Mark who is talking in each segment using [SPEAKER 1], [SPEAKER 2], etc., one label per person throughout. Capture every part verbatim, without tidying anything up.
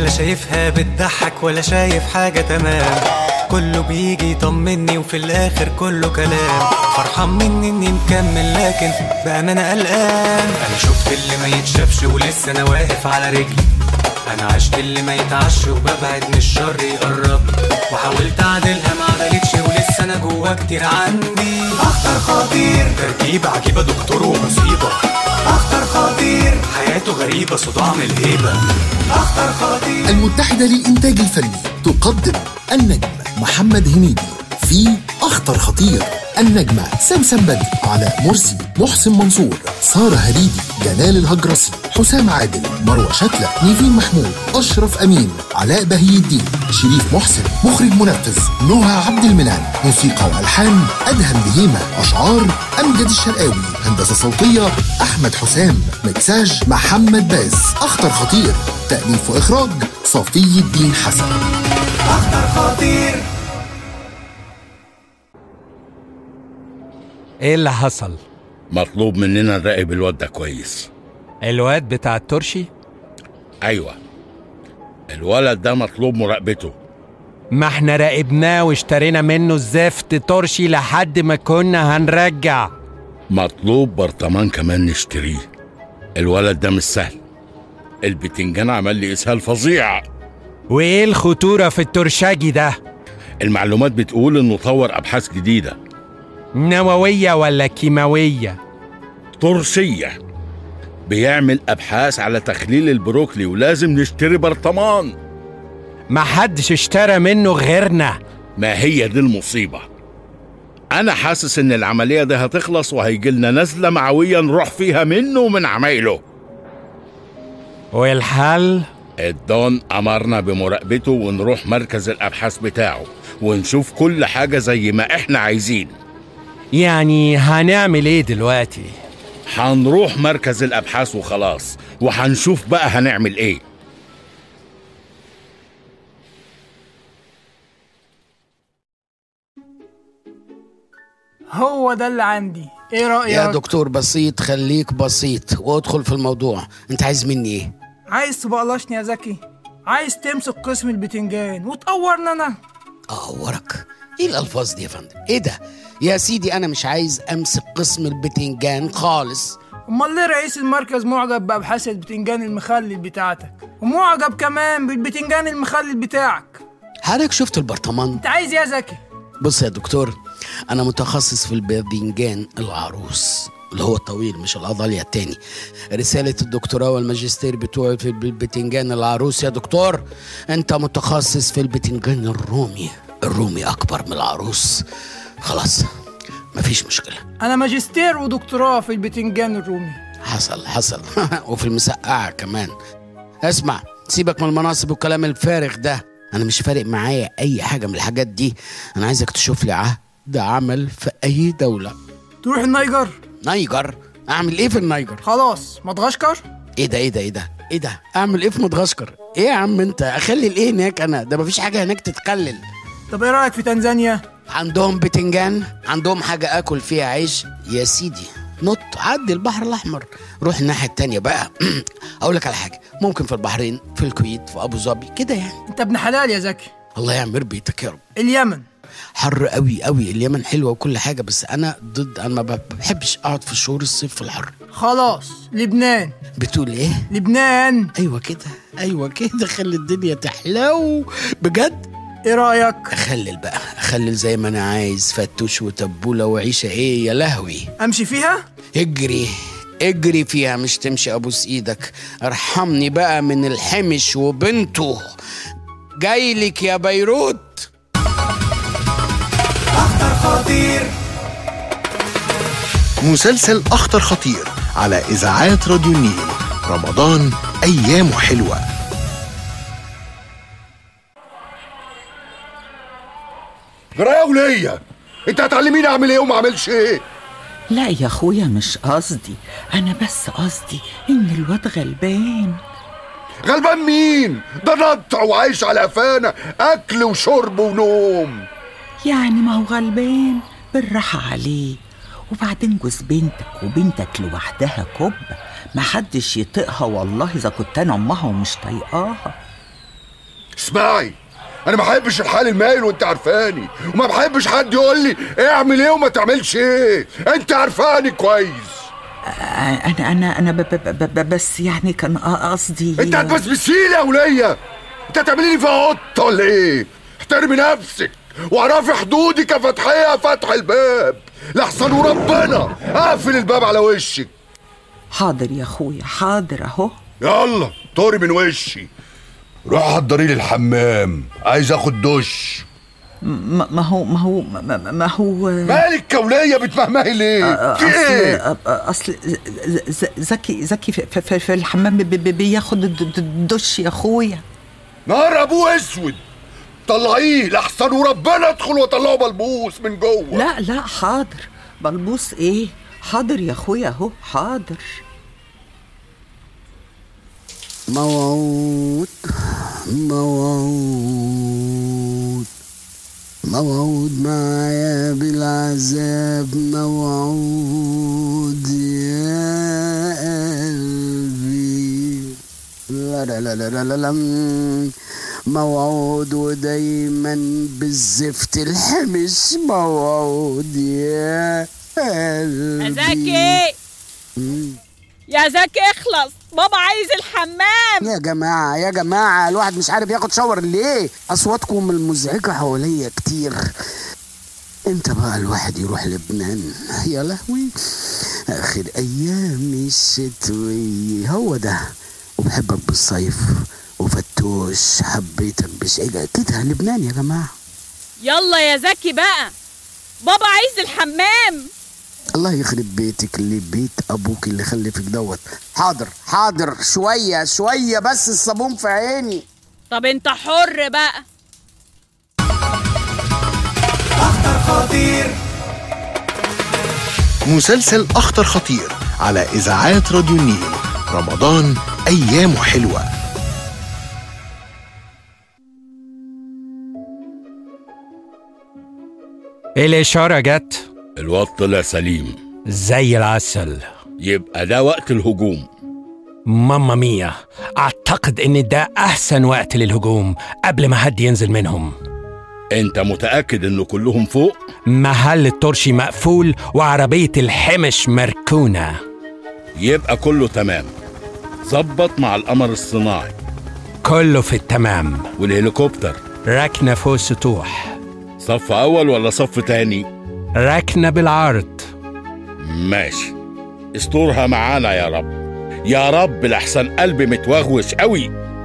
[SPEAKER 1] ولا شايفها بتضحك ولا شايف حاجة تمام. كله بيجي يطمني وفي الاخر كله كلام. فرحان مني اني مكمل لكن بأمانة قلقان. انا شفت اللي ما يتشافش ولسه انا واقف على رجلي. انا عشت اللي ما يتعش وببعد من الشر يقرب. وحاولت اعدلها ما عدلتش ولسه انا جوا كتير عندي. اخطر خطير تركيب عجيبة دكتور ومصيبة. اخطر خطير حياته غريبة صداع من الهيبة. اخطر خطير.
[SPEAKER 2] المتحدة للإنتاج الفني تقدم النجم محمد هنيدي في أخطر خطير. النجمة سمسم بدر، علاء مرسي، محسن منصور، سارة هريدي، جلال الهجرسي، حسام عادل، مروة شكلة، نيفين محمود، أشرف أمين، علاء بهي الدين، شريف محسن. مخرج منفذ نهى عبد المنعم. موسيقى وألحان أدهم بهيمة. أشعار أمجد الشرقاوي. هندسة صوتية أحمد حسام. مكساج محمد باز. أخطر خطير تأليف وإخراج صفي الدين حسن.
[SPEAKER 1] أخطر خطير.
[SPEAKER 3] ايه اللي حصل؟
[SPEAKER 4] مطلوب مننا نراقب الواد ده كويس.
[SPEAKER 3] الواد بتاع الترشي؟
[SPEAKER 4] ايوه، الولد ده مطلوب مراقبته.
[SPEAKER 3] ما احنا راقبناه واشترينا منه الزفت ترشي لحد ما كنا هنرجع.
[SPEAKER 4] مطلوب برطمان كمان نشتريه. الولد ده مش سهل، البتنجان عمل لي اسهال فظيع.
[SPEAKER 3] وايه الخطورة في الترشاجي ده؟
[SPEAKER 4] المعلومات بتقول انه طور ابحاث جديدة.
[SPEAKER 3] نووية ولا كيماوية؟
[SPEAKER 4] ترشية. بيعمل ابحاث على تخليل البروكلي ولازم نشتري برطمان.
[SPEAKER 3] ما حدش اشترى منه غيرنا.
[SPEAKER 4] ما هي دي المصيبة. انا حاسس ان العملية دي هتخلص وهيجيلنا نزلة معوية نروح فيها منه ومن عمايله.
[SPEAKER 3] والحل؟
[SPEAKER 4] الدون امرنا بمراقبته ونروح مركز الابحاث بتاعه ونشوف كل حاجة زي ما احنا عايزين.
[SPEAKER 3] يعني هنعمل ايه دلوقتي؟
[SPEAKER 4] هنروح مركز الابحاث وخلاص، وهنشوف بقى هنعمل ايه.
[SPEAKER 5] هو ده اللي عندي. ايه رأيك
[SPEAKER 6] يا دكتور؟ بسيط، خليك بسيط وادخل في الموضوع. انت عايز مني ايه؟
[SPEAKER 5] عايز تبقلشني يا زكي؟ عايز تمسك قسم البتنجان وتقورنا انا؟
[SPEAKER 6] اقورك؟ ايه الالفاظ دي يا فندم؟ ايه ده يا سيدي؟ انا مش عايز امسك قسم البتنجان خالص.
[SPEAKER 5] امال ليه رئيس المركز معجب بابحاث البتنجان المخلل بتاعتك ومعجب كمان بالبتنجان المخلل بتاعك؟
[SPEAKER 6] حضرتك شفت البرطمان؟
[SPEAKER 5] انت عايز ايه يا زكي؟
[SPEAKER 6] بص يا دكتور، انا متخصص في الباذنجان العروس اللي هو الطويل مش الأضالية التاني. رسالة الدكتوراه والماجستير بتوعي في البتنجان العروس يا دكتور. انت متخصص في البتنجان الرومي. الرومي اكبر من العروس. خلاص مفيش مشكلة.
[SPEAKER 5] انا ماجستير ودكتوراه في البتنجان الرومي.
[SPEAKER 6] حصل حصل وفي المسقعة كمان. اسمع، سيبك من المناصب والكلام الفارغ ده. انا مش فارق معايا اي حاجة من الحاجات دي. انا عايزك تشوف لي عقد عمل في اي دولة.
[SPEAKER 5] تروح النيجر؟
[SPEAKER 6] نيجر؟ اعمل ايه في النيجر؟
[SPEAKER 5] خلاص مدغشقر.
[SPEAKER 6] ايه ده ايه ده ايه ده ايه ده اعمل ايه في مدغشقر؟ ايه يا عم انت؟ اخلي الايه هناك؟ انا ده مفيش حاجة هناك تتقلل.
[SPEAKER 5] طب ايه رأيك في تنزانيا؟
[SPEAKER 6] عندهم بتنجان، عندهم حاجة اكل فيها عيش يا سيدي. نط عدي البحر الاحمر، روح الناحية التانية بقى. اقول لك على حاجة، ممكن في البحرين، في الكويت، في ابو ظبي كده يعني.
[SPEAKER 5] انت ابن حلال يا زكي.
[SPEAKER 6] الله يعمر بيتك يا رب.
[SPEAKER 5] اليمن
[SPEAKER 6] حر قوي قوي. اليمن حلوة وكل حاجة بس انا ضد. انا ما بحبش اقعد في شهور الصيف في الحر.
[SPEAKER 5] خلاص لبنان.
[SPEAKER 6] بتقول ايه؟
[SPEAKER 5] لبنان.
[SPEAKER 6] ايوه كده ايوه كده، خلي الدنيا تحلو بجد.
[SPEAKER 5] ايه رأيك؟
[SPEAKER 6] اخلل بقى، اخلل زي ما انا عايز. فتوش وتبولة وعيشة ايه يا لهوي.
[SPEAKER 5] امشي فيها؟
[SPEAKER 6] اجري اجري فيها، مش تمشي ابوس ايدك. ارحمني بقى من الحمش وبنته. جايلك يا بيروت.
[SPEAKER 1] أخطر خطير.
[SPEAKER 2] مسلسل أخطر خطير على إذاعات راديو النيل. رمضان أيامه حلوة.
[SPEAKER 7] جرايه وليا، انت هتعلميني اعمل ايه وما اعملش ايه؟
[SPEAKER 8] لا يا اخويا مش قصدي، انا بس قصدي ان الواد غلبان.
[SPEAKER 7] غلبان مين؟ ده نطع وعايش على قفانا، اكل وشرب ونوم.
[SPEAKER 8] يعني ما هو غلبان، بالراحة عليه. وبعدين جوز بنتك وبنتك لوحدها كبة، محدش يطيقها والله إذا كنت أنا أمها ومش طايقاها.
[SPEAKER 7] اسمعي، انا ما بحبش الحال المايل وانت عارفاني، وما بحبش حد يقول لي اعمل ايه وما تعملش ايه، انت عارفاني كويس.
[SPEAKER 8] انا انا انا ب ب ب بس يعني كان قصدي.
[SPEAKER 7] انت هتبسبسيلي يا وليه؟ انت هتعملي لي فيها قطه ولا ايه؟ احترمي نفسك واعرفي حدودك يا فتحيه فتح الباب، لحسن وربنا اقفل الباب على وشك.
[SPEAKER 8] حاضر يا اخويا، حاضر اهو.
[SPEAKER 7] يلا طوري من وشي، روح حضري لي الحمام، عايز اخد دش.
[SPEAKER 8] ما هو ما هو ما هو
[SPEAKER 7] مالك كوليه بتمهمهي ليه؟ في ايه؟
[SPEAKER 8] اصل زكي زكي في, في, في الحمام بياخد الدش يا اخويا.
[SPEAKER 7] نار ابوه اسود، طلعيه لحسن وربنا ادخل واطلعه بلبوس من جوه.
[SPEAKER 8] لا لا حاضر. بلبوس ايه؟ حاضر يا اخويا اهو، حاضر.
[SPEAKER 6] موعود موعود موعود معايا بالعذاب، موعود يا قلبي، لا لا لا لا لا لا موعود ودايما بالزفت الحمش، موعود يا قلبي.
[SPEAKER 9] يا زكي يا زكي اخلص، بابا عايز الحمام.
[SPEAKER 6] يا جماعة يا جماعة الواحد مش عارف ياخد شاور ليه؟ أصواتكم المزعجة حواليا كتير. انت بقى الواحد يروح لبنان، يا لهوي آخر أيام الشتوية، هو ده. وبحبك بالصيف وفتوش، حبيتك بشقة كده، لبنان يا جماعة.
[SPEAKER 9] يلا يا زكي بقى، بابا عايز الحمام.
[SPEAKER 6] الله يخرب بيتك اللي بيت ابوك اللي خلفك دوت. حاضر حاضر، شويه شويه بس، الصابون في عيني.
[SPEAKER 9] طب انت حر بقى.
[SPEAKER 1] أخطر خطير،
[SPEAKER 2] مسلسل أخطر خطير على إذاعات راديو النيل. رمضان أيامه حلوة.
[SPEAKER 3] ايه الإشارة جت؟
[SPEAKER 4] الواد طلع سليم
[SPEAKER 3] زي العسل.
[SPEAKER 4] يبقى ده وقت الهجوم.
[SPEAKER 3] ماما ميا، اعتقد ان ده احسن وقت للهجوم قبل ما حد ينزل منهم.
[SPEAKER 4] انت متأكد انه كلهم فوق؟
[SPEAKER 3] محل الترشي مقفول وعربية الحمش مركونة.
[SPEAKER 4] يبقى كله تمام. ظبط مع القمر الصناعي.
[SPEAKER 3] كله في التمام.
[SPEAKER 4] والهليكوبتر
[SPEAKER 3] راكنة فوق السطوح.
[SPEAKER 4] صف اول ولا صف تاني؟
[SPEAKER 3] راكنة بالعرض.
[SPEAKER 4] ماشي، استورها معانا يا رب يا رب، لحسن قلبي متوغوش قوي.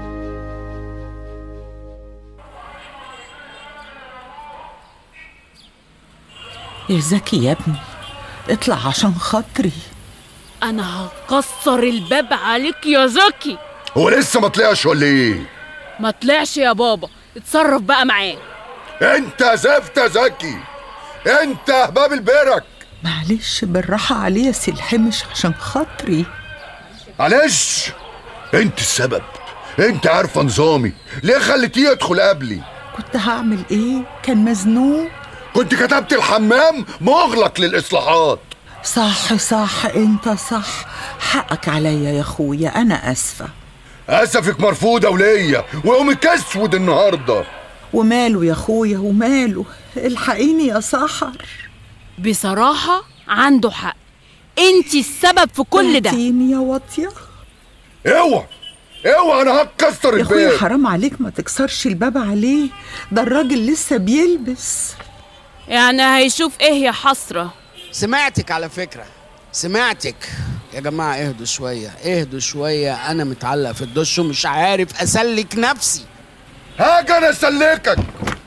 [SPEAKER 8] يا زكي يا ابني اطلع عشان خاطري.
[SPEAKER 9] انا هكسر الباب عليك يا زكي.
[SPEAKER 7] هو لسه ما طلعش ولا ايه؟
[SPEAKER 9] ما طلعش يا بابا، اتصرف بقى معاه.
[SPEAKER 7] انت زفت يا زكي، انت باب البرك.
[SPEAKER 8] معلش بالراحة عليه يا سي الحمش عشان خاطري.
[SPEAKER 7] معلش، انت السبب، انت عارفة نظامي، ليه خليتيه يدخل قبلي؟
[SPEAKER 8] كنت هعمل ايه؟ كان مزنوق.
[SPEAKER 7] كنت كتبت الحمام مغلق للإصلاحات.
[SPEAKER 8] صح صح انت صح، حقك عليا يا اخويا، انا اسفة.
[SPEAKER 7] اسفك مرفوضة وليا، ويومك اسود النهاردة.
[SPEAKER 8] وماله يا اخويا وماله، الحقيني يا سحر.
[SPEAKER 9] بصراحة عنده حق، انتي السبب في كل ده.
[SPEAKER 8] انتيني يا واطية.
[SPEAKER 7] اوعى اوعى انا هكسر الباب.
[SPEAKER 8] يا اخويا حرام عليك، ما تكسرش الباب عليه، ده الراجل لسه بيلبس.
[SPEAKER 9] يعني هيشوف ايه يا حسرة.
[SPEAKER 6] سمعتك على فكرة، سمعتك. يا جماعة اهدوا شوية اهدوا شوية، انا متعلق في الدش ومش عارف اسلك نفسي.
[SPEAKER 7] هاجي انا اسلكك.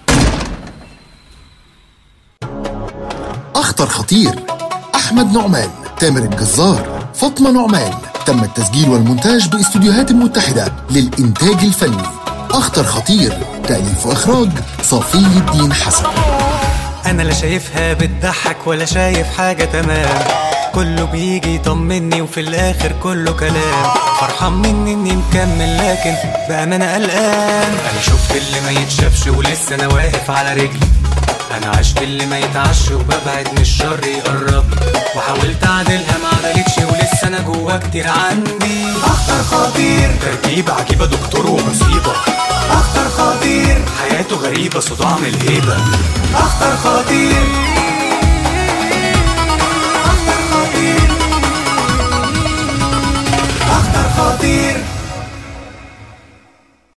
[SPEAKER 2] أخطر خطير، أحمد نعمان، تامر الجزار، فاطمة نعمان. تم التسجيل والمونتاج باستوديوهات المتحدة للإنتاج الفني. أخطر خطير، تأليف وإخراج صفي الدين حسن.
[SPEAKER 1] أنا لا شايفها بتضحك ولا شايف حاجة تمام، كله بيجي يطمني وفي الآخر كله كلام. فرحان مني إني مكمل لكن بأمانة قلقان. أنا شفت اللي ما يتشافش ولسه أنا واقف على رجلي، أنا عشت اللي ما يتعش وببعد من الشر يقرب، وحاولت أعدلها ما عدلتش ولسه أنا جوا كتير عندي. أخطر خطير، تركيبة عجيبة دكتور ومصيبة. أخطر خطير. ده صوته عامل هيبة. أخطر خطير